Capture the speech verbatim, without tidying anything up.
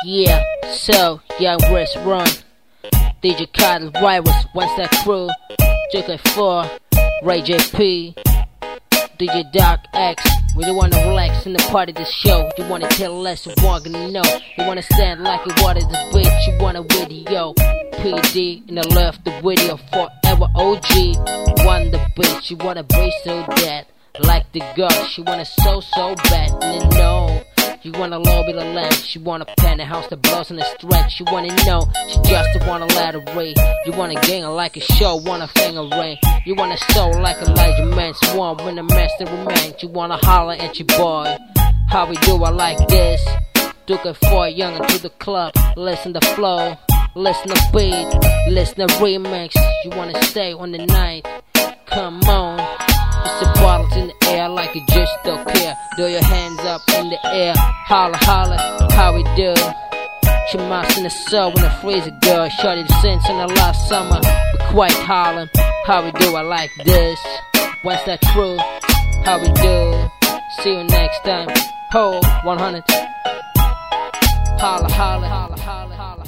Yeah, so, young Wrist Run, D J Cotton Virus, What's That Crew, J K four, Ray J P, D J Doc X. We don't wanna relax in the part of the show. You wanna tell less, you want to know. You wanna stand like you wanted this bitch, you want a video. P D in the left, the video forever O G. Want the bitch, you wanna be so dead. Like the girl, she wanna so so bad. And no, you wanna low bit of land. She wanna penthouse the blows in the stretch. You wanna know, she just wanna let her read. You wanna gang her like a show, wanna finger ring. You wanna soul like Elijah Man, swarm when the master remains. You wanna holler at your boy. How we do it like this? Took it for young to the club. Listen to flow, listen to beat, listen to remix. You wanna stay on the night? Come on. It's the bottles in the air like you just don't care. Throw your hands up in the air, holla holla, how we do? Your mouse in the soul when the freezer girl. Shorty the sense in the last summer, but quite hollering. How we do? I like this. What's that true? How we do? See you next time. Ho, one hundred. Holla holla, holla holla, holla.